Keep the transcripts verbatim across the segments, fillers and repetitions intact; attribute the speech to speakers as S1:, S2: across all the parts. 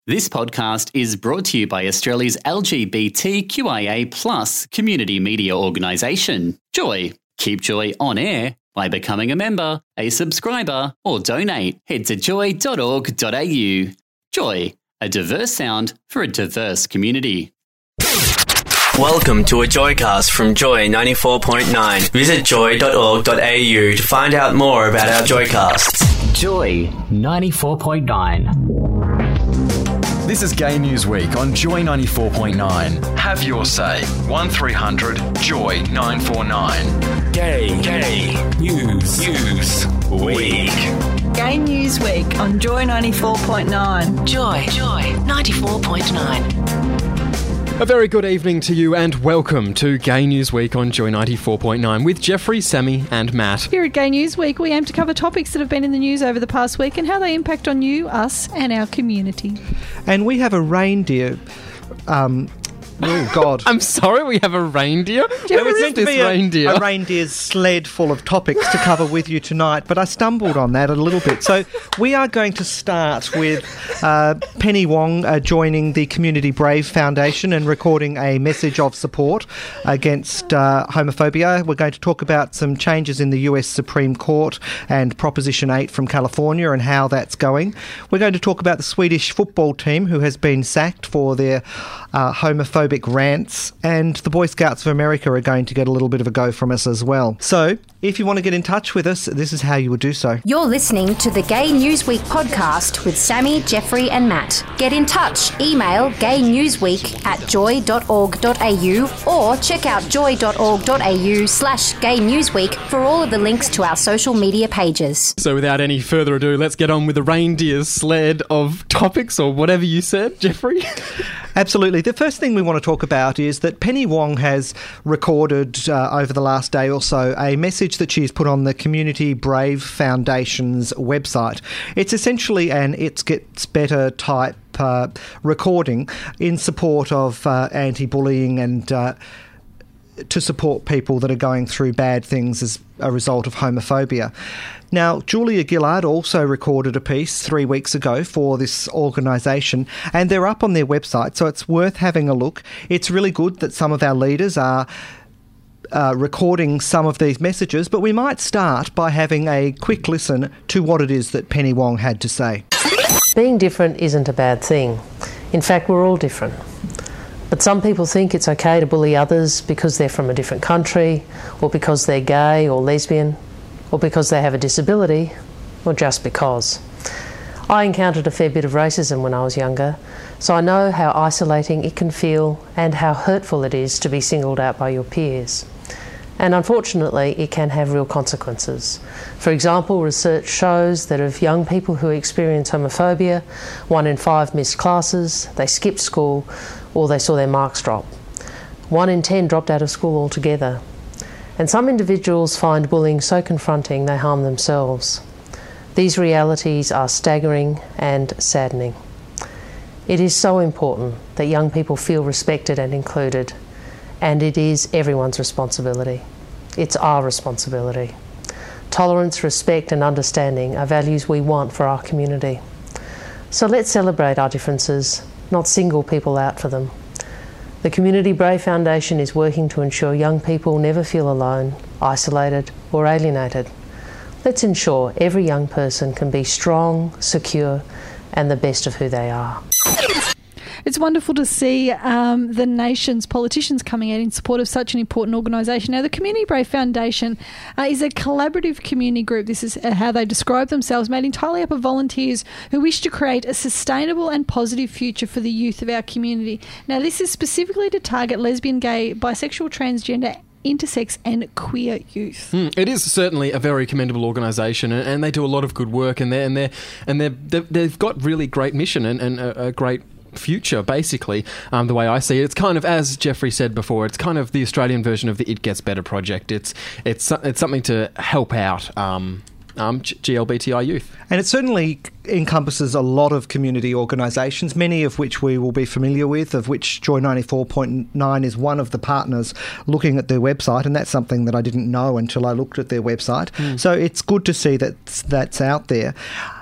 S1: This podcast is brought to you by Australia's L G B T Q I A plus community media organisation, Joy. Keep Joy on air by becoming a member, a subscriber, or donate. Head to joy dot org dot a u. Joy, a diverse sound for a diverse community.
S2: Welcome to a Joycast from Joy ninety-four point nine. Visit joy dot org dot a u to find out more about our Joycasts.
S3: Joy ninety-four point nine.
S4: This is Gay News Week on Joy ninety-four point nine. Have your say. one three hundred joy nine four nine.
S5: Gay, Gay News, News Week.
S6: Gay News Week on Joy ninety-four point nine.
S7: Joy, Joy ninety-four point nine.
S8: A very good evening to you and welcome to Gay News Week on Joy ninety-four point nine with Jeffrey, Sammy and Matt.
S9: Here at Gay News Week, we aim to cover topics that have been in the news over the past week and how they impact on you, us and our community.
S10: And we have a reindeer... Um, oh, God.
S8: I'm sorry, we have a reindeer?
S10: It was meant to be a
S8: reindeer?
S10: a reindeer's sled full of topics to cover with you tonight, but I stumbled on that a little bit. So we are going to start with uh, Penny Wong uh, joining the Community Brave Foundation and recording a message of support against uh, homophobia. We're going to talk about some changes in the U S Supreme Court and Proposition eight from California and how that's going. We're going to talk about the Swedish football team who has been sacked for their uh, homophobic rants, and the Boy Scouts of America are going to get a little bit of a go from us as well. So, if you want to get in touch with us, this is how you would do so.
S11: You're listening to the Gay News Week podcast with Sammy, Jeffrey and Matt. Get in touch. Email gaynewsweek at joy dot org dot a u or check out joy dot org dot a u slash gaynewsweek for all of the links to our social media pages.
S8: So without any further ado, let's get on with the reindeer's sled of topics or whatever you said, Jeffrey.
S10: Absolutely. The first thing we want to talk about is that Penny Wong has recorded uh, over the last day or so a message that she's put on the Community Brave Foundation's website. It's essentially an It Gets Better type uh, recording in support of uh, anti-bullying and uh, to support people that are going through bad things as a result of homophobia. Now, Julia Gillard also recorded a piece three weeks ago for this organisation, and they're up on their website, so it's worth having a look. It's really good that some of our leaders are uh, recording some of these messages, but we might start by having a quick listen to what it is that Penny Wong had to say.
S12: Being different isn't a bad thing. In fact, we're all different. But some people think it's okay to bully others because they're from a different country, or because they're gay or lesbian, or because they have a disability, or just because. I encountered a fair bit of racism when I was younger, so I know how isolating it can feel and how hurtful it is to be singled out by your peers. And unfortunately, it can have real consequences. For example, research shows that of young people who experience homophobia, one in five missed classes, they skipped school, or they saw their marks drop. One in ten dropped out of school altogether. And some individuals find bullying so confronting they harm themselves. These realities are staggering and saddening. It is so important that young people feel respected and included, and it is everyone's responsibility. It's our responsibility. Tolerance, respect and understanding are values we want for our community. So let's celebrate our differences, not single people out for them. The Community Brave Foundation is working to ensure young people never feel alone, isolated or alienated. Let's ensure every young person can be strong, secure and the best of who they are.
S9: It's wonderful to see um, the nation's politicians coming out in support of such an important organisation. Now, the Community Brave Foundation uh, is a collaborative community group. This is how they describe themselves, made entirely up of volunteers who wish to create a sustainable and positive future for the youth of our community. Now, this is specifically to target lesbian, gay, bisexual, transgender, intersex and queer youth.
S8: Mm, it is certainly a very commendable organisation, and, and they do a lot of good work, and they're and they and they're, they're, they've got really great mission and, and a, a great future, basically, um, the way I see it. It's kind of, as Jeffrey said before, it's kind of the Australian version of the It Gets Better project. It's it's it's something to help out um, um, G L B T I youth.
S10: And it certainly encompasses a lot of community organisations, many of which we will be familiar with, of which Joy ninety-four point nine is one of the partners looking at their website, and that's something that I didn't know until I looked at their website. Mm. So it's good to see that that's out there.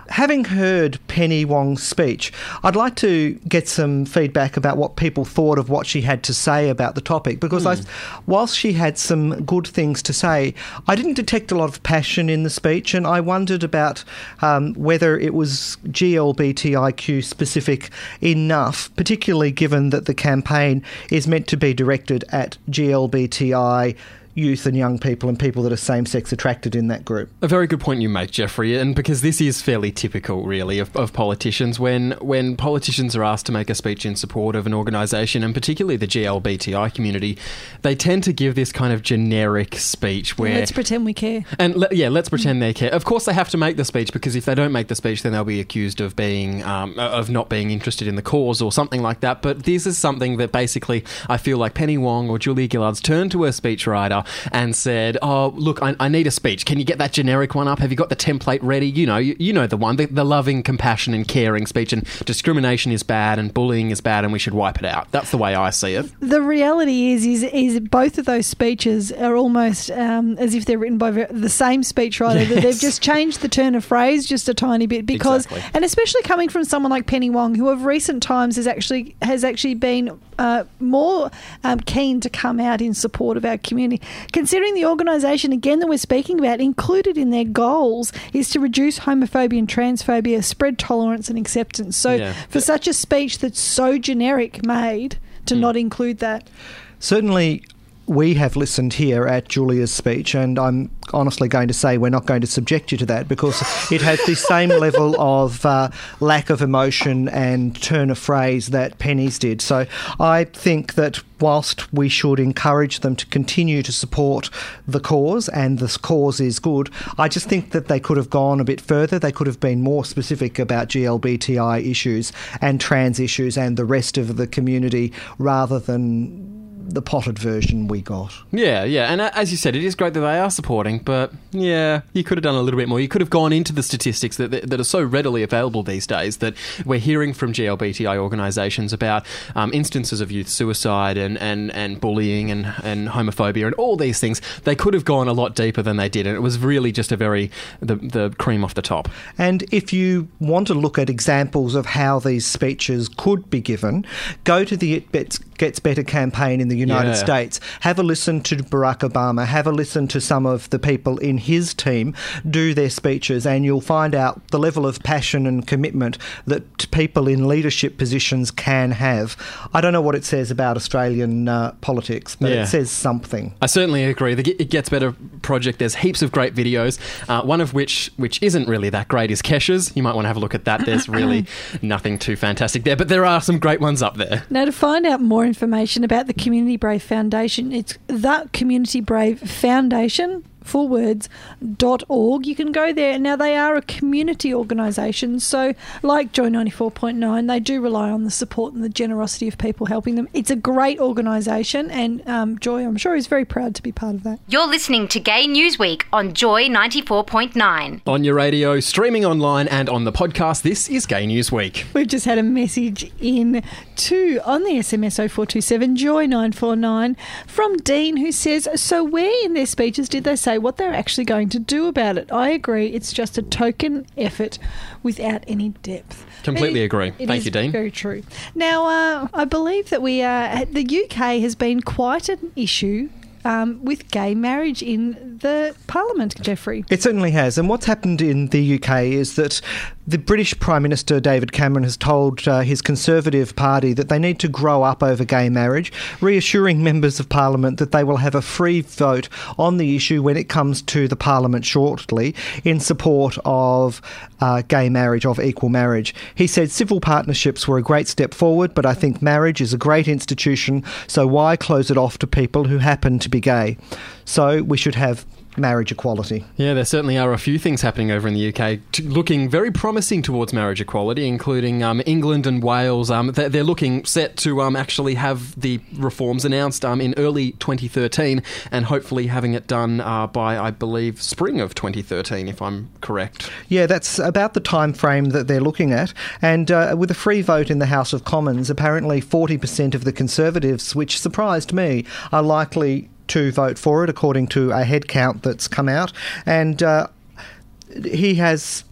S10: having heard Penny Wong's speech, I'd like to get some feedback about what people thought of what she had to say about the topic, because mm. I, whilst she had some good things to say, I didn't detect a lot of passion in the speech, and I wondered about um, whether it was G L B T I Q specific enough, particularly given that the campaign is meant to be directed at G L B T I youth and young people and people that are same-sex attracted in that group.
S8: A very good point you make, Jeffrey, and because this is fairly typical, really, of, of politicians. When when politicians are asked to make a speech in support of an organisation, and particularly the G L B T I community, they tend to give this kind of generic speech where...
S9: Let's pretend we care.
S8: And le- yeah, let's pretend they care. Of course they have to make the speech, because if they don't make the speech, then they'll be accused of being um, of not being interested in the cause or something like that. But this is something that basically I feel like Penny Wong or Julia Gillard's turned to her speechwriter and said, oh, look, I, I need a speech. Can you get that generic one up? Have you got the template ready? You know, you, you know the one, the, the loving, compassion and caring speech, and discrimination is bad and bullying is bad and we should wipe it out. That's the way I see it.
S9: The reality is, is, is both of those speeches are almost um, as if they're written by the same speechwriter. Yes. They've just changed the turn of phrase just a tiny bit because, exactly. And especially coming from someone like Penny Wong, who of recent times has actually has actually been uh, more um, keen to come out in support of our community. Considering the organisation, again, that we're speaking about, included in their goals is to reduce homophobia and transphobia, spread tolerance and acceptance. So yeah. for such a speech that's so generic made, to mm. not include that.
S10: Certainly we have listened here at Julia's speech, and I'm honestly going to say we're not going to subject you to that because it has the same level of uh, lack of emotion and turn of phrase that Penny's did. So I think that whilst we should encourage them to continue to support the cause, and this cause is good, I just think that they could have gone a bit further. They could have been more specific about G L B T I issues and trans issues and the rest of the community rather than the potted version we got.
S8: Yeah, yeah, and as you said, it is great that they are supporting, but yeah, you could have done a little bit more. You could have gone into the statistics that that are so readily available these days that we're hearing from G L B T I organisations about um, instances of youth suicide and, and, and bullying and, and homophobia and all these things. They could have gone a lot deeper than they did, and it was really just a very, the, the cream off the top.
S10: And if you want to look at examples of how these speeches could be given, go to the It Gets Better campaign in the United yeah. States. Have a listen to Barack Obama. Have a listen to some of the people in his team do their speeches, and you'll find out the level of passion and commitment that people in leadership positions can have. I don't know what it says about Australian uh, politics, but yeah. it says something.
S8: I certainly agree. The It Gets Better project, there's heaps of great videos, uh, one of which, which isn't really that great, is Kesha's. You might want to have a look at that. There's really nothing too fantastic there, but there are some great ones up there.
S9: Now, to find out more information about the Community Brave Foundation, it's the Community Brave Foundation, full words, dot org. You can go there. Now, they are a community organisation, so like Joy ninety-four point nine, they do rely on the support and the generosity of people helping them. It's a great organisation, and um, Joy, I'm sure, is very proud to be part of that.
S11: You're listening to Gay Newsweek on Joy ninety-four point nine.
S8: On your radio, streaming online and on the podcast, this is Gay Newsweek.
S9: We've just had a message in to, on the S M S oh four two seven, Joy nine four nine, from Dean, who says, so where in their speeches did they say what they're actually going to do about it? I agree, it's just a token effort without any depth.
S8: Completely
S9: it,
S8: agree.
S9: It
S8: Thank you, Dean.
S9: Very true. Now, uh, I believe that we are, the U K has been quite an issue Um, with gay marriage in the Parliament, Jeffrey.
S10: It certainly has. And what's happened in the U K is that the British Prime Minister David Cameron has told uh, his Conservative Party that they need to grow up over gay marriage, reassuring members of Parliament that they will have a free vote on the issue when it comes to the Parliament shortly in support of uh, gay marriage, of equal marriage. He said civil partnerships were a great step forward, but I think marriage is a great institution, so why close it off to people who happen to be gay? So we should have marriage equality.
S8: Yeah, there certainly are a few things happening over in the U K t- looking very promising towards marriage equality, including um, England and Wales. Um, they're, they're looking set to um, actually have the reforms announced um, in early twenty thirteen and hopefully having it done uh, by, I believe, spring of twenty thirteen, if I'm correct.
S10: Yeah, that's about the time frame that they're looking at. And uh, with a free vote in the House of Commons, apparently forty percent of the Conservatives, which surprised me, are likely to vote for it, according to a head count that's come out. And uh, he has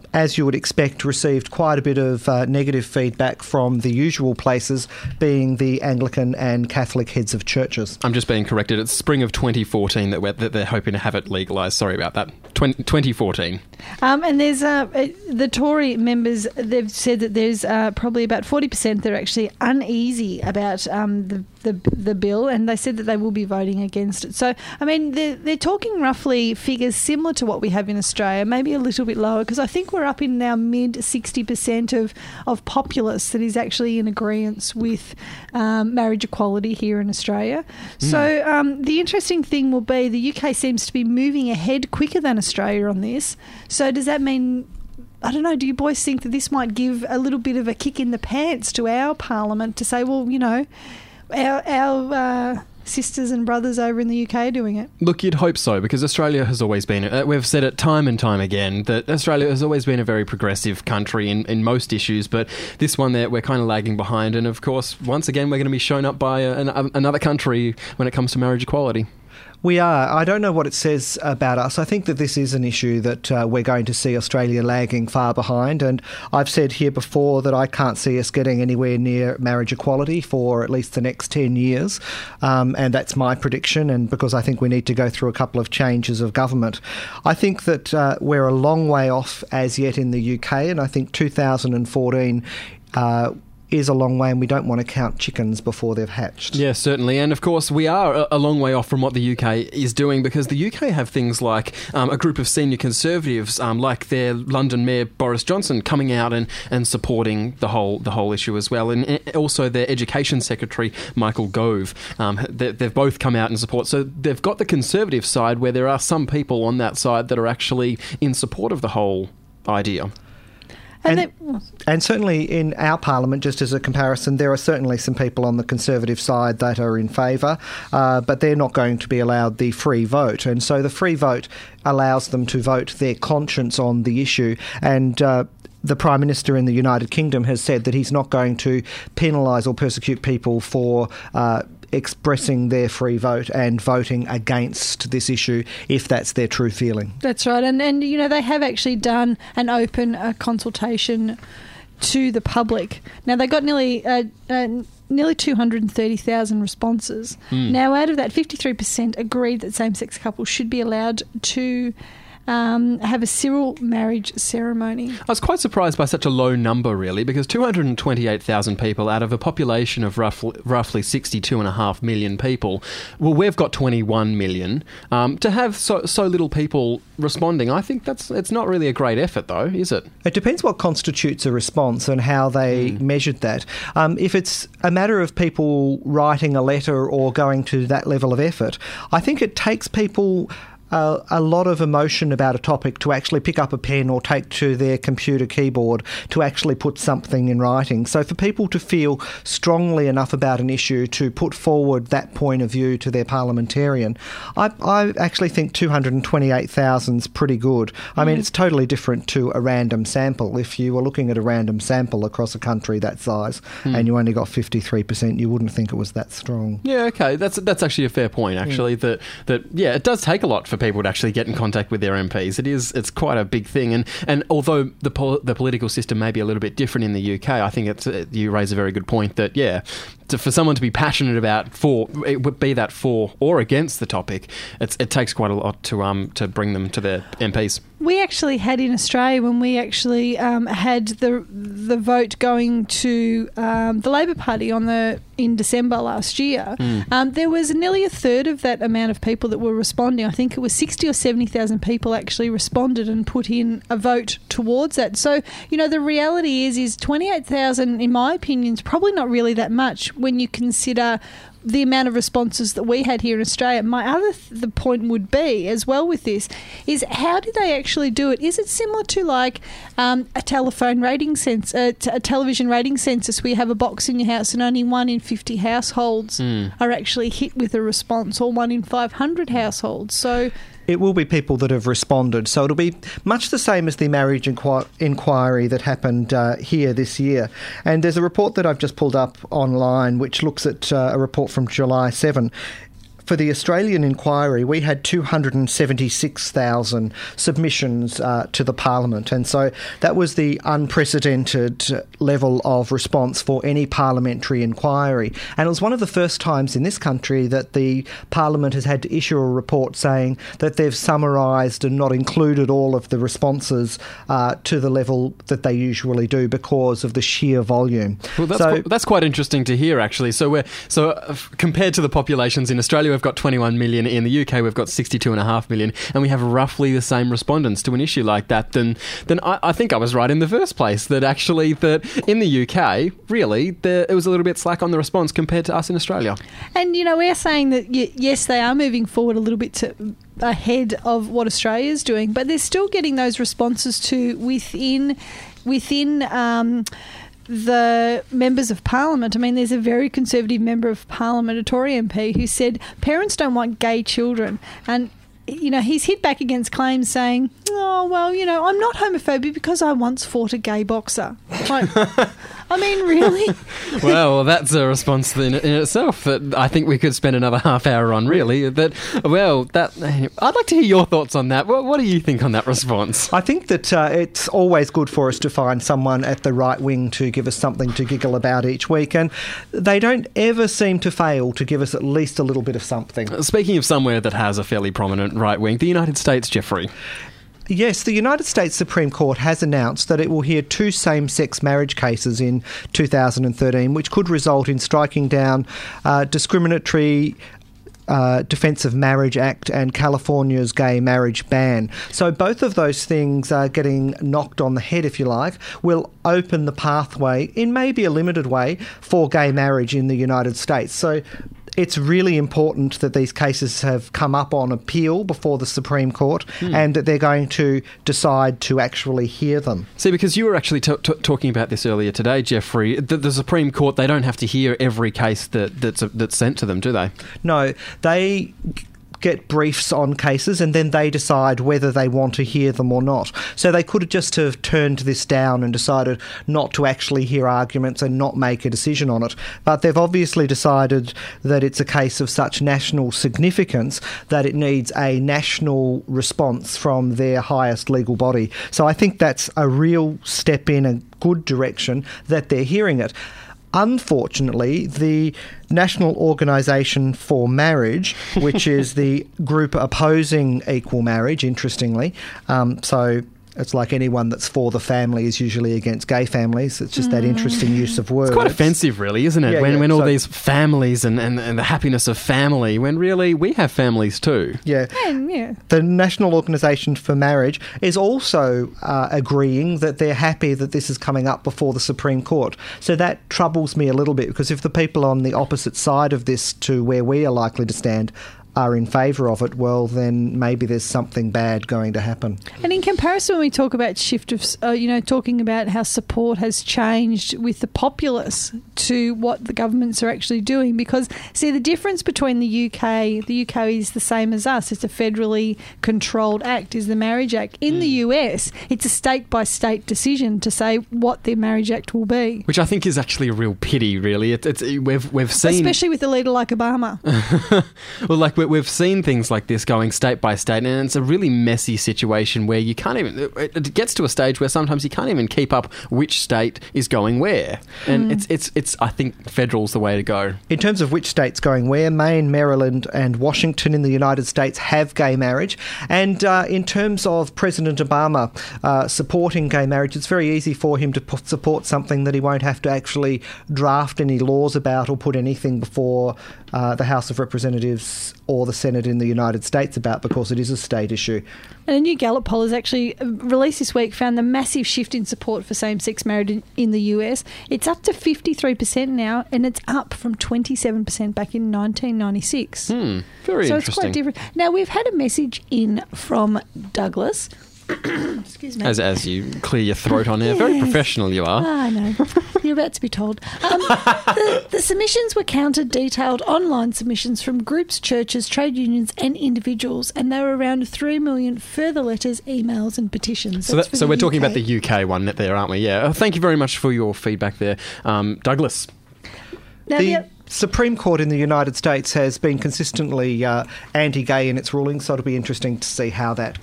S10: as you would expect, received quite a bit of uh, negative feedback from the usual places, being the Anglican and Catholic heads of churches.
S8: I'm just being corrected. It's spring of twenty fourteen that, we're, that they're hoping to have it legalised. Sorry about that. twenty fourteen.
S9: Um, and there's uh, the Tory members, they've said that there's uh, probably about forty percent that are actually uneasy about um, the, the the bill, and they said that they will be voting against it. So, I mean, they're, they're talking roughly figures similar to what we have in Australia, maybe a little bit lower, because I think we're up in now mid sixty percent of, of populace that is actually in agreement with um, marriage equality here in Australia. Mm. So um, the interesting thing will be the U K seems to be moving ahead quicker than Australia on this. So does that mean, I don't know, do you boys think that this might give a little bit of a kick in the pants to our parliament to say, well, you know, our, our uh, sisters and brothers over in the U K are doing it?
S8: Look, you'd hope so, because Australia has always been, uh, we've said it time and time again, that Australia has always been a very progressive country in, in most issues, but this one there, we're kind of lagging behind, and of course, once again, we're going to be shown up by a, an, another country when it comes to marriage equality.
S10: We are. I don't know what it says about us. I think that this is an issue that uh, we're going to see Australia lagging far behind, and I've said here before that I can't see us getting anywhere near marriage equality for at least the next ten years, um, and that's my prediction, and because I think we need to go through a couple of changes of government. I think that uh, we're a long way off as yet in the U K, and I think two thousand fourteen uh, is a long way, and we don't want to count chickens before they've hatched.
S8: Yes, certainly. And of course, we are a, a long way off from what the U K is doing, because the U K have things like um, a group of senior Conservatives, um, like their London Mayor Boris Johnson, coming out and, and supporting the whole the whole issue as well. And also their Education Secretary, Michael Gove. Um, they, they've both come out in support. So they've got the Conservative side, where there are some people on that side that are actually in support of the whole idea.
S10: And, and, and certainly in our parliament, just as a comparison, there are certainly some people on the Conservative side that are in favour, uh, but they're not going to be allowed the free vote. And so the free vote allows them to vote their conscience on the issue. And uh, the Prime Minister in the United Kingdom has said that he's not going to penalise or persecute people for Uh, expressing their free vote and voting against this issue if that's their true feeling.
S9: That's right. And, and you know, they have actually done an open uh, consultation to the public. Now, they got nearly uh, uh, nearly two hundred thirty thousand responses. Mm. Now, out of that, fifty-three percent agreed that same-sex couples should be allowed to Um, have a civil marriage ceremony.
S8: I was quite surprised by such a low number, really, because two hundred twenty-eight thousand people out of a population of roughly, roughly sixty-two point five million people. Well, we've got twenty-one million. Um, to have so, so little people responding, I think that's it's not really a great effort, though, is it?
S10: It depends what constitutes a response and how they mm. measured that. Um, if it's a matter of people writing a letter or going to that level of effort, I think it takes people Uh, a lot of emotion about a topic to actually pick up a pen or take to their computer keyboard to actually put something in writing. So for people to feel strongly enough about an issue to put forward that point of view to their parliamentarian, I, I actually think two hundred twenty-eight thousand is pretty good. I mean, it's totally different to a random sample. If you were looking at a random sample across a country that size mm. and you only got fifty-three percent, you wouldn't think it was that strong.
S8: Yeah, okay. That's that's actually a fair point, actually, yeah. that, that, yeah, it does take a lot for people to actually get in contact with their M Ps. It is, it's quite a big thing. And, and although the pol- the political system may be a little bit different in the U K, I think it's, uh, you raise a very good point that, yeah, to, for someone to be passionate about, for it would be that for or against the topic, it's, it takes quite a lot to um to bring them to their M Ps.
S9: We actually had in Australia, when we actually um, had the the vote going to um, the Labor Party on the in December last year, mm. um, there was nearly a third of that amount of people that were responding. I think it was sixty or seventy thousand people actually responded and put in a vote towards that. So, you know, the reality is, is twenty-eight thousand, in my opinion, is probably not really that much when you consider the amount of responses that we had here in Australia. My other th- the point would be, as well with this, is how do they actually do it? Is it similar to like um, a telephone rating census, uh, t- a television rating census, where you have a box in your house and only one in fifty households mm. are actually hit with a response, or one in five hundred households? So
S10: it will be people that have responded. So it'll be much the same as the marriage inqu- inquiry that happened uh, here this year. And there's a report that I've just pulled up online which looks at uh, a report from July seventh. for the Australian inquiry, we had two hundred seventy-six thousand submissions uh, to the Parliament, and so that was the unprecedented level of response for any parliamentary inquiry. And it was one of the first times in this country that the Parliament has had to issue a report saying that they've summarised and not included all of the responses uh, to the level that they usually do because of the sheer volume.
S8: Well, that's,
S10: so,
S8: qu- that's quite interesting to hear, actually. So we're so uh, compared to the populations in Australia, we've got twenty-one million. In the U K, we've got sixty-two point five million, and we have roughly the same respondents to an issue like that. Then, then I, I think I was right in the first place that actually that in the U K, really, there, it was a little bit slack on the response compared to us in Australia.
S9: And you know, we're saying that y- yes, they are moving forward a little bit to ahead of what Australia is doing, but they're still getting those responses to within within. Um, the members of Parliament. I mean, there's a very conservative member of Parliament, a Tory M P, who said parents don't want gay children. And, you know, he's hit back against claims saying, oh, well, you know, I'm not homophobic because I once fought a gay boxer. Like, I mean, really?
S8: Well, that's a response in, in itself that I think we could spend another half hour on, really. That, well, that I'd like to hear your thoughts on that. What, what do you think on that response?
S10: I think that uh, it's always good for us to find someone at the right wing to give us something to giggle about each week, and they don't ever seem to fail to give us at least a little bit of something.
S8: Speaking of somewhere that has a fairly prominent right wing, the United States, Jeffrey.
S10: Yes, the United States Supreme Court has announced that it will hear two same-sex marriage cases in two thousand thirteen, which could result in striking down uh, discriminatory Uh, Defence of Marriage Act and California's gay marriage ban. So both of those things are getting knocked on the head, if you like, will open the pathway, in maybe a limited way, for gay marriage in the United States. So it's really important that these cases have come up on appeal before the Supreme Court hmm. and that they're going to decide to actually hear them.
S8: See, because you were actually t- t- talking about this earlier today, Jeffrey, the, the Supreme Court, they don't have to hear every case that, that's, that's sent to them, do they?
S10: No, they get briefs on cases and then they decide whether they want to hear them or not. So they could have just have turned this down and decided not to actually hear arguments and not make a decision on it. But they've obviously decided that it's a case of such national significance that it needs a national response from their highest legal body. So I think that's a real step in a good direction that they're hearing it. Unfortunately, the National Organisation for Marriage, which is the group opposing equal marriage, interestingly, um, so it's like anyone that's for the family is usually against gay families. It's just mm. that interesting use of words.
S8: It's quite offensive, really, isn't it?
S10: Yeah,
S8: when
S10: yeah.
S8: when all
S10: so,
S8: these families and, and, and the happiness of family, when really we have families too.
S10: Yeah.
S9: And, yeah.
S10: The National Organisation for Marriage is also uh, agreeing that they're happy that this is coming up before the Supreme Court. So that troubles me a little bit, because if the people on the opposite side of this to where we are likely to stand are in favour of it, well, then maybe there's something bad going to happen.
S9: And in comparison, when we talk about shift of, uh, you know, talking about how support has changed with the populace to what the governments are actually doing, because, see, the difference between the U K, the U K is the same as us. It's a federally controlled act, is the Marriage Act. In mm. the U S, it's a state-by-state decision to say what the Marriage Act will be.
S8: Which I think is actually a real pity, really. It, it's, we've, we've seen...
S9: Especially with a leader like Obama.
S8: Well, like, we're we've seen things like this going state by state, and it's a really messy situation where you can't even... It gets to a stage where sometimes you can't even keep up which state is going where. And mm. it's, it's, it's, I think federal's the way to go.
S10: In terms of which state's going where, Maine, Maryland and Washington in the United States have gay marriage. And uh, in terms of President Obama uh, supporting gay marriage, it's very easy for him to p- support something that he won't have to actually draft any laws about or put anything before uh, the House of Representatives or the Senate in the United States about, because it is a state issue.
S9: And a new Gallup poll has actually released this week found the massive shift in support for same-sex marriage in, in the U S. It's up to fifty-three percent now, and it's up from twenty-seven percent back in nineteen ninety-six.
S8: Hmm, very
S9: so
S8: interesting.
S9: So it's quite different. Now, we've had a message in from Douglas. Excuse me.
S8: As as you clear your throat on air. Yes. Very professional you are.
S9: I know. You're about to be told. Um, the, the submissions were counted, detailed online submissions from groups, churches, trade unions and individuals, and there were around three million further letters, emails and petitions.
S8: So, that, so we're
S9: U K.
S8: talking about the U K one there, aren't we? Yeah. Uh, thank you very much for your feedback there. Um, Douglas.
S9: Now,
S10: the,
S9: the,
S10: Supreme Court in the United States has been consistently uh, anti-gay in its rulings, so it'll be interesting to see how that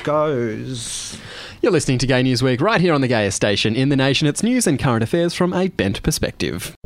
S10: goes.
S8: You're listening to Gay Newsweek right here on the gayest station in the nation. It's news and current affairs from a bent perspective.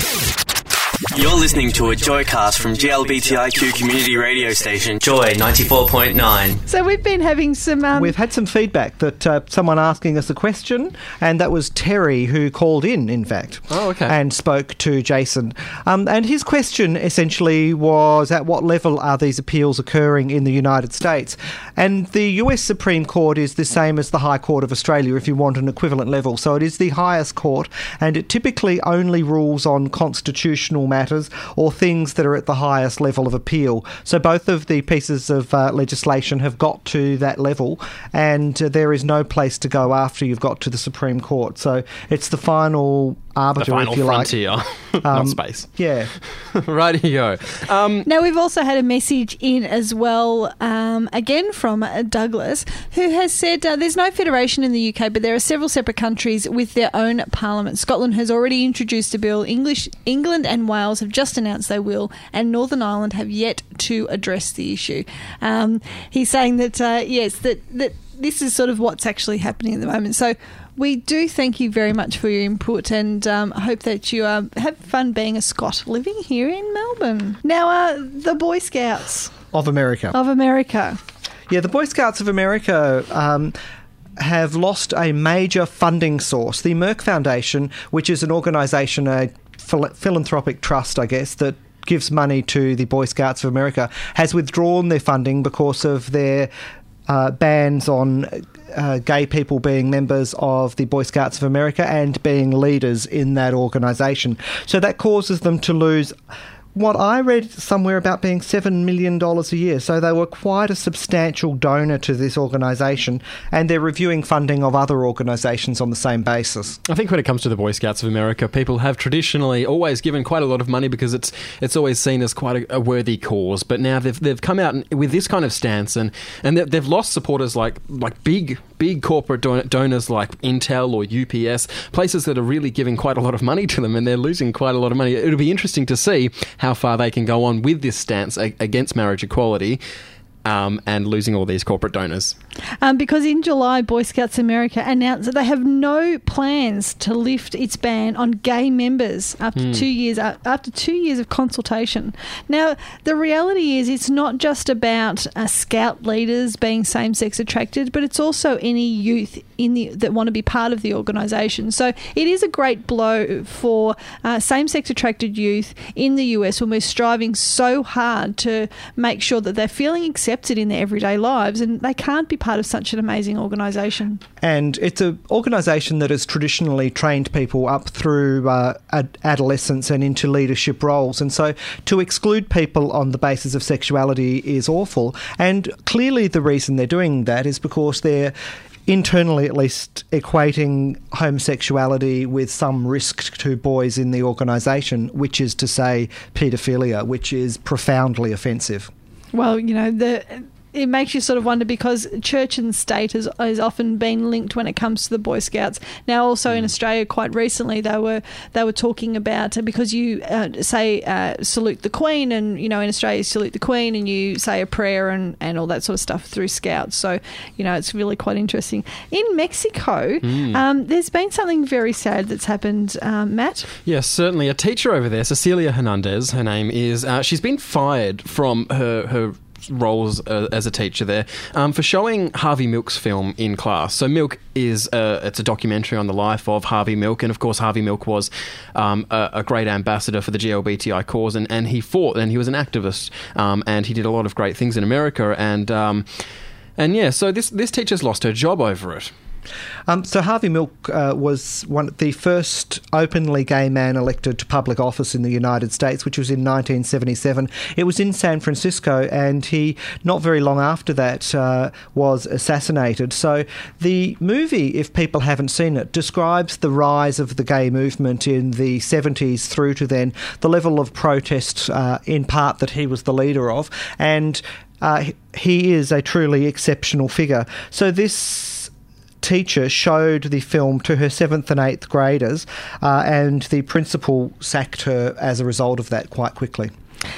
S2: You're listening to a Joycast from G L B T I Q community radio station Joy ninety-four point nine.
S9: So we've been having some... Um...
S10: We've had some feedback that uh, someone asking us a question, and that was Terry who called in, in fact.
S8: Oh, okay.
S10: And spoke to Jason. Um, and his question essentially was, at what level are these appeals occurring in the United States? And the U S Supreme Court is the same as the High Court of Australia, if you want an equivalent level. So it is the highest court, and it typically only rules on constitutional matters or things that are at the highest level of appeal. So both of the pieces of uh, legislation have got to that level, and uh, there is no place to go after you've got to the Supreme Court. So it's the final arbiter,
S8: the final
S10: if you
S8: frontier,
S10: like.
S8: not
S10: Um,
S8: space.
S10: Yeah.
S8: Rightio. Um,
S9: now, we've also had a message in as well, um, again from uh, Douglas, who has said uh, there's no federation in the U K, but there are several separate countries with their own parliament. Scotland has already introduced a bill. English, England and Wales have just announced they will, and Northern Ireland have yet to address the issue. Um, he's saying that, uh, yes, that, that this is sort of what's actually happening at the moment. So we do thank you very much for your input, and um, I hope that you uh, have fun being a Scot living here in Melbourne. Now, uh, the Boy Scouts
S10: Of America.
S9: of America.
S10: Yeah, the Boy Scouts of America um, have lost a major funding source. The Merck Foundation, which is an organisation, a phil- philanthropic trust, I guess, that gives money to the Boy Scouts of America, has withdrawn their funding because of their uh, bans on uh, gay people being members of the Boy Scouts of America and being leaders in that organisation. So that causes them to lose what I read somewhere about being seven million dollars a year. So they were quite a substantial donor to this organisation, and they're reviewing funding of other organisations on the same basis.
S8: I think when it comes to the Boy Scouts of America, people have traditionally always given quite a lot of money because it's it's always seen as quite a, a worthy cause. But now they've they've come out with this kind of stance, and and they've, they've lost supporters like like big big corporate don- donors like Intel or U P S, places that are really giving quite a lot of money to them, and they're losing quite a lot of money. It'll be interesting to see how far they can go on with this stance a- against marriage equality. Um, and losing all these corporate donors.
S9: Um, because in July, Boy Scouts America announced that they have no plans to lift its ban on gay members after
S13: Hmm.
S9: two years uh, after two years of consultation. Now, the reality is it's not just about uh, Scout leaders being same-sex attracted, but it's also any youth in the that want to be part of the organisation. So it is a great blow for uh, same-sex attracted youth in the U S when we're striving so hard to make sure that they're feeling accepted in their everyday lives, and they can't be part of such an amazing organisation.
S10: And it's an organisation that has traditionally trained people up through uh, ad- adolescence and into leadership roles. And so to exclude people on the basis of sexuality is awful. And clearly the reason they're doing that is because they're internally at least equating homosexuality with some risk to boys in the organisation, which is to say paedophilia, which is profoundly offensive.
S9: Well, you know, the it makes you sort of wonder, because church and state has, has often been linked when it comes to the Boy Scouts. Now, also in Australia, quite recently, they were they were talking about, because you uh, say uh, salute the Queen, and you know, in Australia, you salute the Queen, and you say a prayer and, and all that sort of stuff through Scouts. So, you know, it's really quite interesting. In Mexico,
S8: Mm.
S9: um, there's been something very sad that's happened, um, Matt.
S8: Yes, certainly. A teacher over there, Cecilia Hernandez, her name is, uh, she's been fired from her, her roles uh, as a teacher there um, for showing Harvey Milk's film in class. So Milk is a, it's a documentary on the life of Harvey Milk, and of course Harvey Milk was um, a, a great ambassador for the G L B T I cause, and, and he fought, and he was an activist, um, and he did a lot of great things in America, and um, and yeah, so this this teacher's lost her job over it.
S10: Um, so Harvey Milk uh, was one the first openly gay man elected to public office in the United States, which was in nineteen seventy-seven. It was in San Francisco, and he, not very long after that, uh, was assassinated. So the movie, if people haven't seen it, describes the rise of the gay movement in the seventies through to then, the level of protest uh, in part that he was the leader of, and uh, he is a truly exceptional figure. So this teacher showed the film to her seventh and eighth graders, uh, and the principal sacked her as a result of that quite quickly.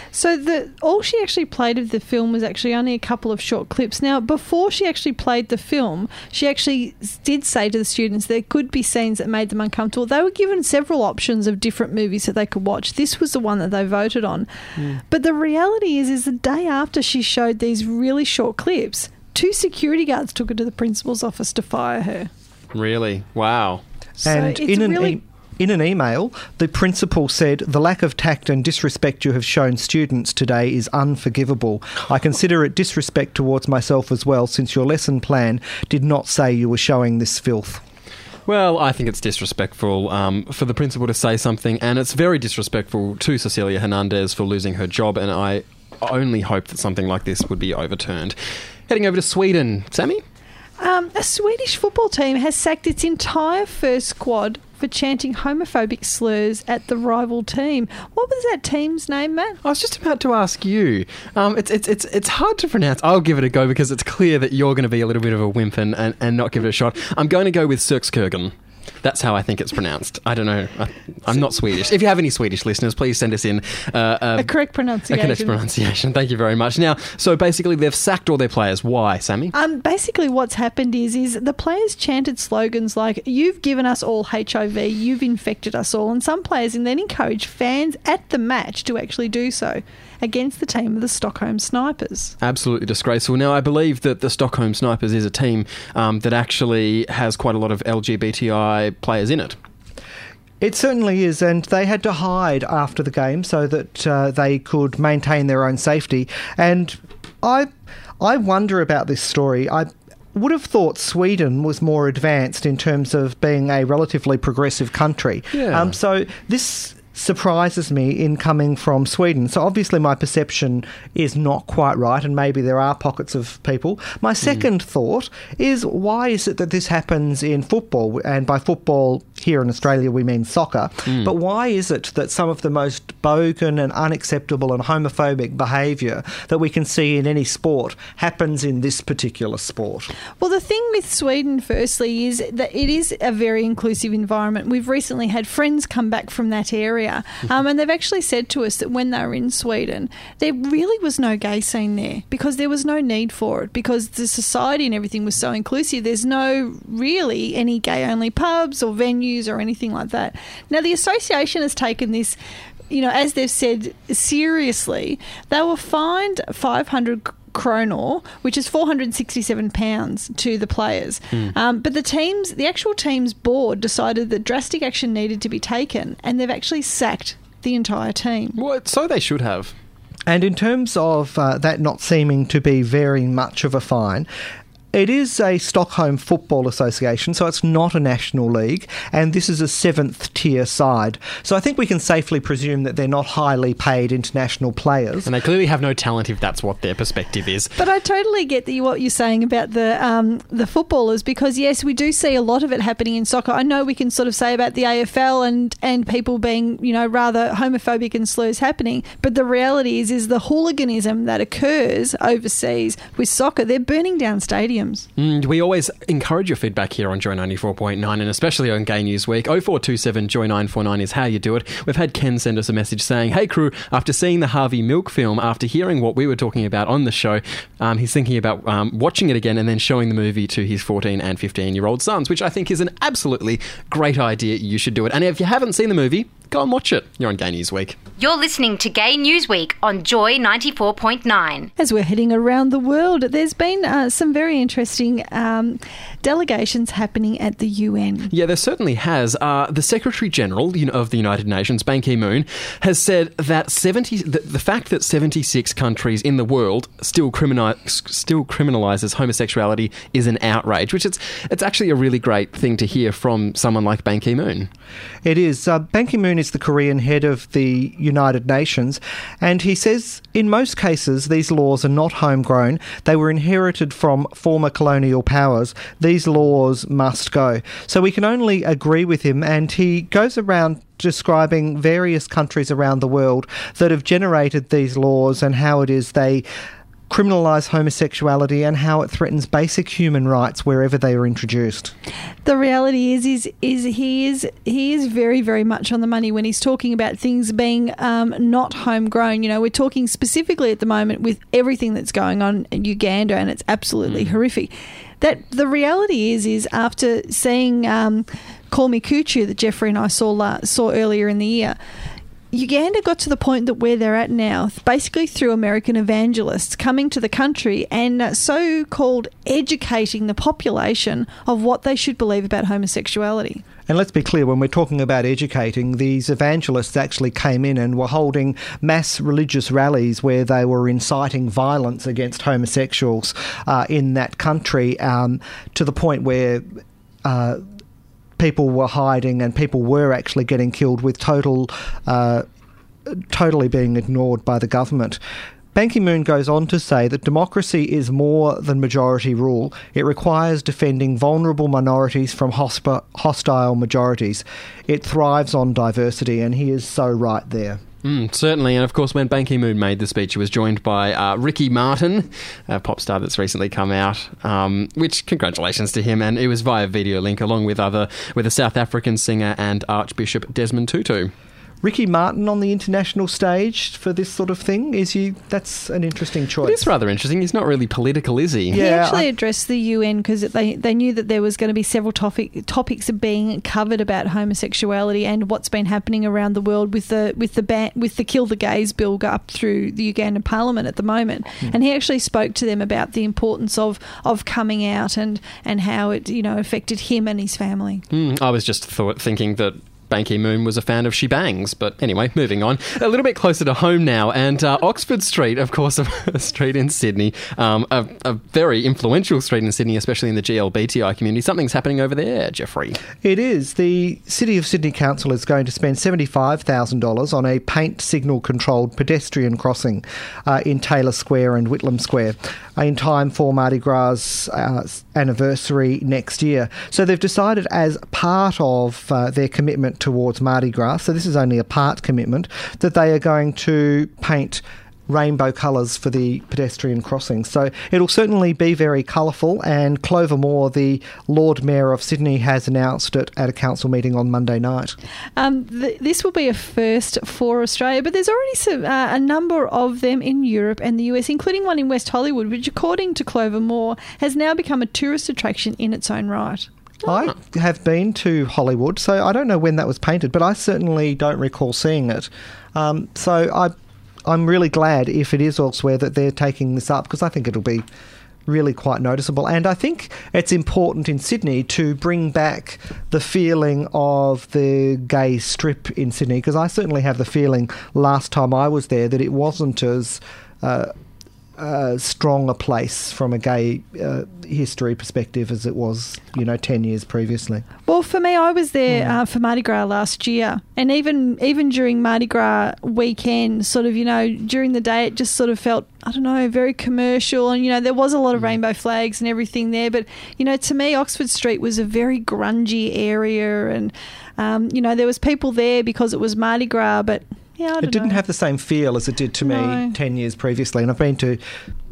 S9: So the all she actually played of the film was actually only a couple of short clips. Now, before she actually played the film, she actually did say to the students there could be scenes that made them uncomfortable. They were given several options of different movies that they could watch. This was the one that they voted on. Mm. But the reality is, is the day after she showed these really short clips, two security guards took her to the principal's office to fire her.
S8: Really? Wow.
S9: So
S10: and
S9: it's
S10: in an
S9: really...
S10: e- In an email, the principal said, "The lack of tact and disrespect you have shown students today is unforgivable. I consider it disrespect towards myself as well, since your lesson plan did not say you were showing this filth."
S8: Well, I think it's disrespectful um, for the principal to say something, and it's very disrespectful to Cecilia Hernandez for losing her job, and I only hope that something like this would be overturned. Heading over to Sweden, Sammy?
S9: Um, a Swedish football team has sacked its entire first squad for chanting homophobic slurs at the rival team. What was that team's name, Matt?
S8: I was just about to ask you. Um, it's it's it's it's hard to pronounce. I'll give it a go because it's clear that you're going to be a little bit of a wimp and, and, and not give it a shot. I'm going to go with Sirkskjögen. That's how I think it's pronounced. I don't know. I, I'm not Swedish. If you have any Swedish listeners, please send us in uh, uh,
S9: a correct pronunciation.
S8: A correct pronunciation. Thank you very much. Now, so basically, they've sacked all their players. Why, Sammy?
S9: Um, basically, what's happened is is the players chanted slogans like "You've given us all H I V, you've infected us all," and some players and then encouraged fans at the match to actually do so against the team of the Stockholm Snipers.
S8: Absolutely disgraceful. Now, I believe that the Stockholm Snipers is a team um, that actually has quite a lot of L G B T I players in it.
S10: It certainly is, and they had to hide after the game so that uh, they could maintain their own safety. And I, I wonder about this story. I would have thought Sweden was more advanced in terms of being a relatively progressive country.
S8: Yeah.
S10: Um, so this surprises me in coming from Sweden. So obviously my perception is not quite right, and maybe there are pockets of people. My second mm. thought is, why is it that this happens in football? And by football here in Australia we mean soccer. Mm. But why is it that some of the most bogan and unacceptable and homophobic behaviour that we can see in any sport happens in this particular sport?
S9: Well, the thing with Sweden, firstly, is that it is a very inclusive environment. We've recently had friends come back from that area. Um, and they've actually said to us that when they were in Sweden, there really was no gay scene there because there was no need for it, because the society and everything was so inclusive. There's no really any gay-only pubs or venues or anything like that. Now, the association has taken this, you know, as they've said, seriously. They were fined five hundred kronor, which is four hundred sixty-seven pounds to the players. Mm. Um, but the teams, the actual team's board decided that drastic action needed to be taken, and they've actually sacked the entire team.
S8: Well, so they should have.
S10: And in terms of uh, that not seeming to be very much of a fine, it is a Stockholm Football Association, so it's not a national league, and this is a seventh tier side. So I think we can safely presume that they're not highly paid international players.
S8: And they clearly have no talent if that's what their perspective is.
S9: But I totally get the, what you're saying about the um, the footballers, because yes, we do see a lot of it happening in soccer. I know we can sort of say about the A F L and, and people being, you know, rather homophobic and slurs happening, but the reality is is the hooliganism that occurs overseas with soccer. They're burning down stadiums.
S8: Mm, we always encourage your feedback here on Joy ninety-four point nine, and especially on Gay News Week. oh four two seven Joy nine four nine is how you do it. We've had Ken send us a message saying, "Hey crew, after seeing the Harvey Milk film, after hearing what we were talking about on the show, um, he's thinking about um, watching it again and then showing the movie to his fourteen and fifteen year old sons," which I think is an absolutely great idea. You should do it. And if you haven't seen the movie, go and watch it. You're on Gay News Week.
S11: You're listening to Gay News Week on Joy ninety-four point nine.
S9: As we're heading around the world, there's been uh, some very interesting um, delegations happening at the U N.
S8: Yeah, there certainly has. Uh, the Secretary General of the United Nations, Ban Ki-moon, has said that seventy the, the fact that seventy-six countries in the world still criminal still criminalises homosexuality is an outrage, which it's it's actually a really great thing to hear from someone like Ban Ki-moon.
S10: It is. Uh, Ban Ki-moon is the Korean head of the United Nations, and he says in most cases these laws are not homegrown. They were inherited from former colonial powers. These laws must go. So we can only agree with him, and he goes around describing various countries around the world that have generated these laws and how it is they criminalise homosexuality and how it threatens basic human rights wherever they are introduced.
S9: The reality is, is, is he is he is very, very much on the money when he's talking about things being um, not homegrown. You know, we're talking specifically at the moment with everything that's going on in Uganda, and it's absolutely mm. horrific. That the reality is, is after seeing um, Call Me Kuchu that Jeffrey and I saw la- saw earlier in the year, Uganda got to the point that where they're at now, basically through American evangelists coming to the country and uh, so-called educating the population of what they should believe about homosexuality.
S10: And let's be clear, when we're talking about educating, these evangelists actually came in and were holding mass religious rallies where they were inciting violence against homosexuals uh, in that country, um, to the point where Uh, people were hiding and people were actually getting killed, with total, uh, totally being ignored by the government. Ban Ki-moon goes on to say that democracy is more than majority rule. It requires defending vulnerable minorities from hosp- hostile majorities. It thrives on diversity, and he is so right there.
S8: Mm, certainly, and of course when Ban Ki-moon made the speech, he was joined by uh, Ricky Martin, a pop star that's recently come out, um, which congratulations to him, and it was via video link along with other with a South African singer and Archbishop Desmond Tutu.
S10: Ricky Martin on the international stage for this sort of thing, is you? That's an interesting choice.
S8: It is rather interesting. He's not really political, is he?
S9: Yeah, he actually I, addressed the U N because they, they knew that there was going to be several topic, topics being covered about homosexuality and what's been happening around the world with the with the ban, with the Kill the Gays bill up through the Ugandan Parliament at the moment. Hmm. And he actually spoke to them about the importance of, of coming out and, and how it, you know, affected him and his family.
S8: Mm, I was just thought, thinking that Ban Ki-moon was a fan of shebangs, but anyway, moving on. A little bit closer to home now, and uh, Oxford Street, of course, a street in Sydney, um, a, a very influential street in Sydney, especially in the G L B T I community. Something's happening over there, Jeffrey.
S10: It is. The City of Sydney Council is going to spend seventy-five thousand dollars on a paint signal-controlled pedestrian crossing uh, in Taylor Square and Whitlam Square in time for Mardi Gras uh, anniversary next year. So they've decided, as part of uh, their commitment towards Mardi Gras, so this is only a part commitment, that they are going to paint rainbow colours for the pedestrian crossing. So it'll certainly be very colourful, and Clover Moore, the Lord Mayor of Sydney, has announced it at a council meeting on Monday night.
S9: Um, th- this will be a first for Australia, but there's already some, uh, a number of them in Europe and the U S, including one in West Hollywood, which, according to Clover Moore, has now become a tourist attraction in its own right.
S10: I have been to Hollywood, so I don't know when that was painted, but I certainly don't recall seeing it. Um, so I, I'm really glad, if it is elsewhere, that they're taking this up, because I think it'll be really quite noticeable. And I think it's important in Sydney to bring back the feeling of the gay strip in Sydney, because I certainly have the feeling last time I was there that it wasn't as Uh, Uh, strong a place from a gay uh, history perspective as it was, you know, ten years previously.
S9: Well, for me, I was there mm. uh, for Mardi Gras last year, and even even during Mardi Gras weekend, sort of, you know, during the day, it just sort of felt, I don't know, very commercial, and, you know, there was a lot of mm. rainbow flags and everything there, but, you know, to me, Oxford Street was a very grungy area, and, um, you know, there was people there because it was Mardi Gras, but yeah,
S10: it didn't
S9: know.
S10: have the same feel as it did to
S9: no.
S10: me ten years previously, and I've been to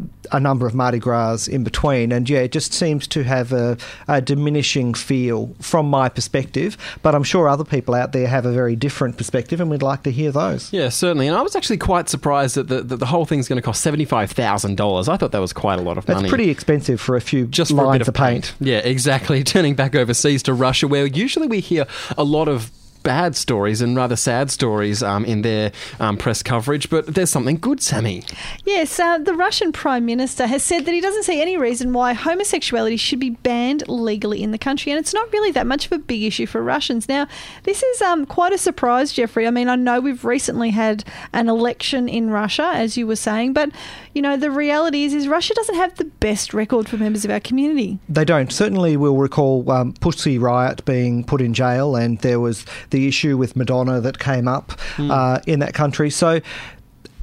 S10: a number of Mardi Gras in between, and yeah, it just seems to have a, a diminishing feel from my perspective, but I'm sure other people out there have a very different perspective, and we'd like to hear those.
S8: Yeah, certainly, and I was actually quite surprised that the, that the whole thing's going to cost seventy-five thousand dollars. I thought that was quite a lot of
S10: That's
S8: money.
S10: That's pretty expensive for a few
S8: Just
S10: lines
S8: for a bit of,
S10: of paint.
S8: paint. Yeah, exactly. Turning back overseas to Russia, where usually we hear a lot of bad stories and rather sad stories um, in their um, press coverage, but there's something good, Sammy.
S9: Yes, uh, the Russian Prime Minister has said that he doesn't see any reason why homosexuality should be banned legally in the country, and it's not really that much of a big issue for Russians. Now, this is um, quite a surprise, Jeffrey. I mean, I know we've recently had an election in Russia, as you were saying, but, you know, the reality is, is Russia doesn't have the best record for members of our community.
S10: They don't. Certainly we'll recall um, Pussy Riot being put in jail, and there was the issue with Madonna that came up mm. uh, in that country. So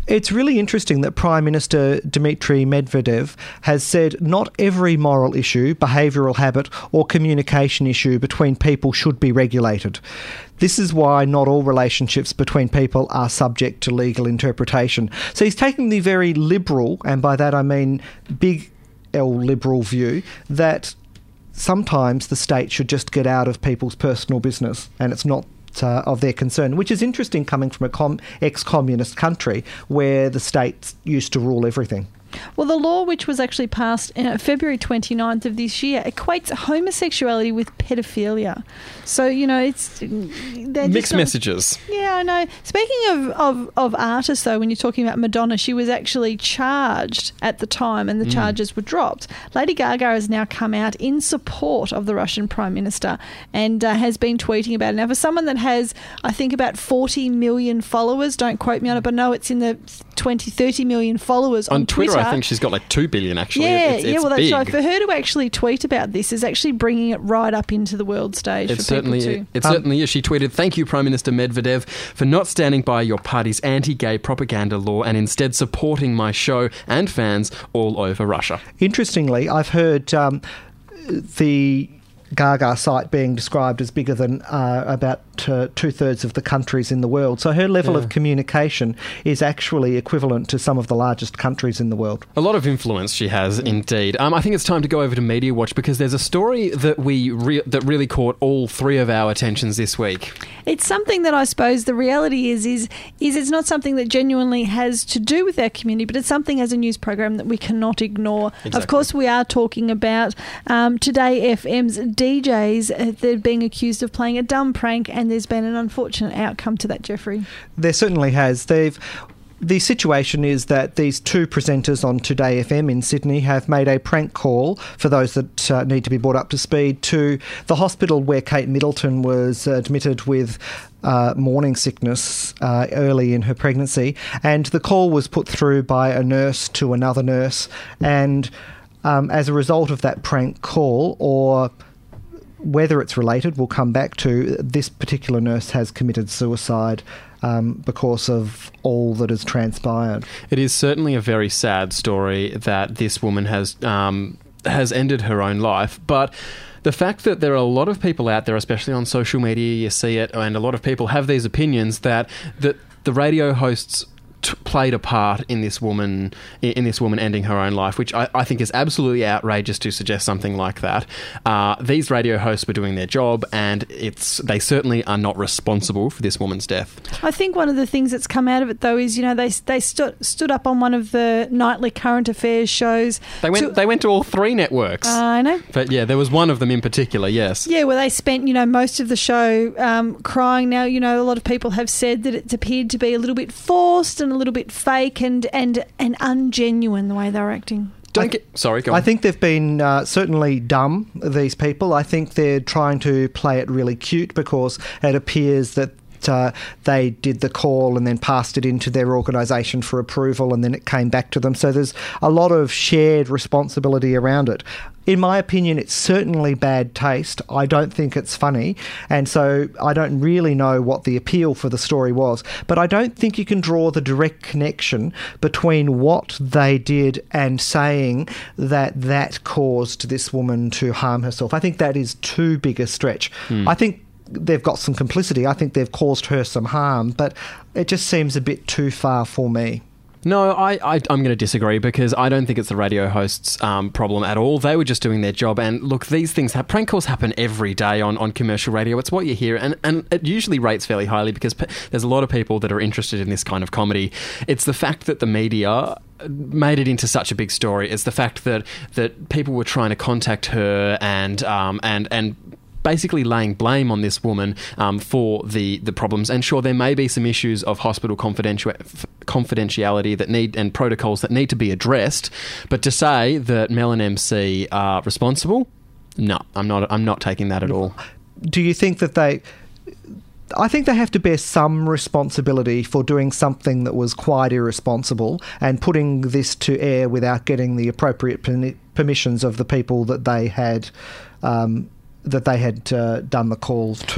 S10: It's really interesting that Prime Minister Dmitry Medvedev has said not every moral issue, behavioural habit or communication issue between people should be regulated. This is why not all relationships between people are subject to legal interpretation. So he's taking the very liberal, and by that I mean big L liberal view, that sometimes the state should just get out of people's personal business and it's not Uh, of their concern, which is interesting coming from a com- ex-communist country where the state used to rule everything.
S9: Well, the law, which was actually passed uh, February twenty-ninth of this year, equates homosexuality with pedophilia. So, you know, it's...
S8: Mixed not, messages.
S9: Yeah, I know. Speaking of, of, of artists, though, when you're talking about Madonna, she was actually charged at the time and the mm. charges were dropped. Lady Gaga has now come out in support of the Russian Prime Minister and uh, has been tweeting about it. Now, for someone that has, I think, about forty million followers, don't quote me on it, but no, it's in the twenty, thirty million followers on,
S8: on Twitter. Twitter I think she's got like two billion actually.
S9: Yeah,
S8: it's, it's
S9: yeah. Well, that's
S8: big.
S9: right. For her to actually tweet about this is actually bringing it right up into the world stage.
S8: It
S9: for
S8: certainly,
S9: people too.
S8: it
S9: Um,
S8: certainly is. She tweeted, "Thank you, Prime Minister Medvedev, for not standing by your party's anti-gay propaganda law and instead supporting my show and fans all over Russia."
S10: Interestingly, I've heard um, the Gaga site being described as bigger than uh, about uh, two-thirds of the countries in the world. So her level
S8: Yeah.
S10: of communication is actually equivalent to some of the largest countries in the world.
S8: A lot of influence she has, indeed. Um, I think it's time to go over to Media Watch because there's a story that we re- that really caught all three of our attentions this week.
S9: It's something that I suppose the reality is is is it's not something that genuinely has to do with our community, but it's something as a news program that we cannot ignore.
S8: Exactly.
S9: Of course, we are talking about um, Today F M's D Js. Uh, they're being accused of playing a dumb prank, and there's been an unfortunate outcome to that, Jeffrey.
S10: There certainly has. They've The situation is that these two presenters on Today F M in Sydney have made a prank call, for those that uh, need to be brought up to speed, to the hospital where Kate Middleton was admitted with uh, morning sickness uh, early in her pregnancy. And the call was put through by a nurse to another nurse. And um, as a result of that prank call, or whether it's related, we'll come back to, this particular nurse has committed suicide um, because of all that has transpired.
S8: It is certainly a very sad story that this woman has um, has ended her own life, but the fact that there are a lot of people out there, especially on social media, you see it, and a lot of people have these opinions that, that the radio hosts t- played a part in this woman in this woman ending her own life, which I, I think is absolutely outrageous to suggest something like that. Uh, these radio hosts were doing their job, and it's they certainly are not responsible for this woman's death.
S9: I think one of the things that's come out of it, though, is, you know, they they stood stood up on one of the nightly current affairs shows.
S8: They went
S9: to,
S8: they went to all three networks.
S9: Uh, I know.
S8: But yeah, there was one of them in particular, yes.
S9: Yeah, where they spent, you know, most of the show um, crying. Now, you know, a lot of people have said that it's appeared to be a little bit forced and a little bit fake and and, and ungenuine, the way they were acting.
S8: Don't get, sorry, go on.
S10: I think they've been uh, certainly dumb, these people. I think they're trying to play it really cute because it appears that Uh, they did the call and then passed it into their organisation for approval, and then it came back to them. So there's a lot of shared responsibility around it. In my opinion, it's certainly bad taste. I don't think it's funny, and so I don't really know what the appeal for the story was. But I don't think you can draw the direct connection between what they did and saying that that caused this woman to harm herself. I think that is too big a stretch.
S8: Hmm.
S10: I think they've got some complicity. I think they've caused her some harm, but it just seems a bit too far for me.
S8: No, I, I, I'm going to disagree because I don't think it's the radio hosts' um, problem at all. They were just doing their job. And look, these things, ha- prank calls happen every day on, on commercial radio. It's what you hear. And, and it usually rates fairly highly because pe- there's a lot of people that are interested in this kind of comedy. It's the fact that the media made it into such a big story. It's the fact that, that people were trying to contact her and um, and and... basically laying blame on this woman um, for the, the problems. And sure, there may be some issues of hospital confidenti- confidentiality that need and protocols that need to be addressed, but to say that Mel and M C are responsible, no, I'm not. I'm not taking that at all.
S10: Do you think that they? I think they have to bear some responsibility for doing something that was quite irresponsible and putting this to air without getting the appropriate per- permissions of the people that they had. Um, that they had uh, done the calls to.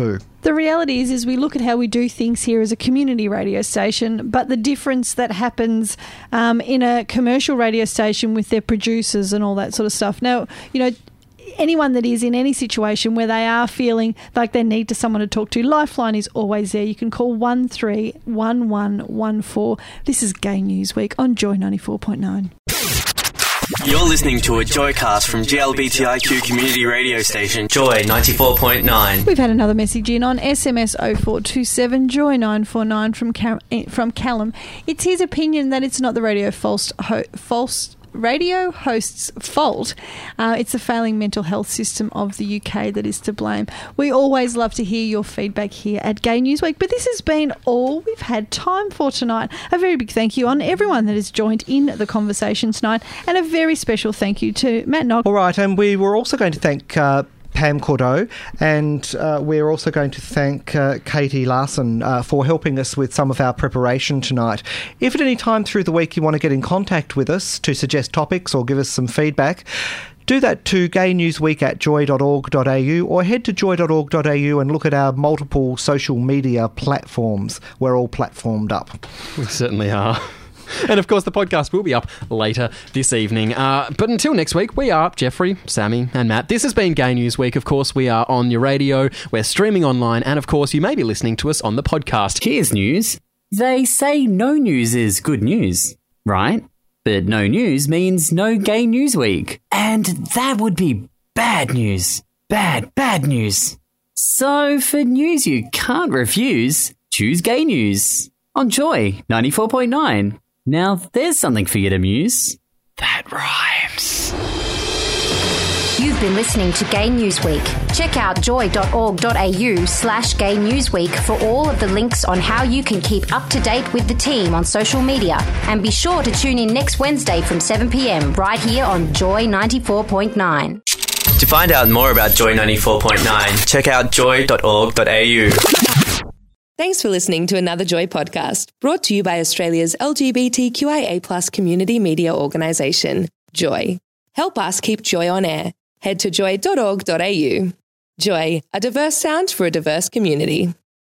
S9: the reality is, is we look at how we do things here as a community radio station, but the difference that happens um, in a commercial radio station with their producers and all that sort of stuff. Now, you know, anyone that is in any situation where they are feeling like they need to someone to talk to, Lifeline is always there. You can call one three one one one four. This is Gay Newsweek on Joy ninety-four point nine.
S2: You're listening to a Joycast from G L B T I Q community radio station Joy ninety-four point nine.
S9: We've had another message in on S M S oh four two seven Joy nine four nine from Cal- from Callum. It's his opinion that it's not the radio false ho- false radio host's fault. Uh, it's the failing mental health system of the U K that is to blame. We always love to hear your feedback here at Gay Newsweek, but this has been all we've had time for tonight. A very big thank you on everyone that has joined in the conversation tonight, and a very special thank you to Matt Knock.
S10: All right, and we were also going to thank uh, Pam Cordeaux, and uh, we're also going to thank uh, Katie Larson uh, for helping us with some of our preparation tonight. If at any time through the week you want to get in contact with us to suggest topics or give us some feedback, do that to gaynewsweek at joy dot org dot a u or head to joy dot org dot a u and look at our multiple social media platforms. We're all platformed up.
S8: We certainly are. And, of course, the podcast will be up later this evening. Uh, but until next week, we are Jeffrey, Sammy and Matt. This has been Gay News Week. Of course, we are on your radio. We're streaming online. And, of course, you may be listening to us on the podcast.
S1: Here's news. They say no news is good news, right? But no news means no Gay News Week. And that would be bad news. Bad, bad news. So for news you can't refuse, choose Gay News on Joy ninety-four point nine. Now, there's something for you to muse. That rhymes.
S11: You've been listening to Gay Newsweek. Check out joy dot org dot a u slash Gay Newsweek for all of the links on how you can keep up to date with the team on social media. And be sure to tune in next Wednesday from seven p.m. right here on Joy ninety-four point nine.
S2: To find out more about Joy ninety-four point nine, check out joy dot org dot a u.
S13: Thanks for listening to another Joy podcast, brought to you by Australia's L G B T Q I A plus community media organisation, Joy. Help us keep Joy on air. Head to joy dot org dot a u. Joy, a diverse sound for a diverse community.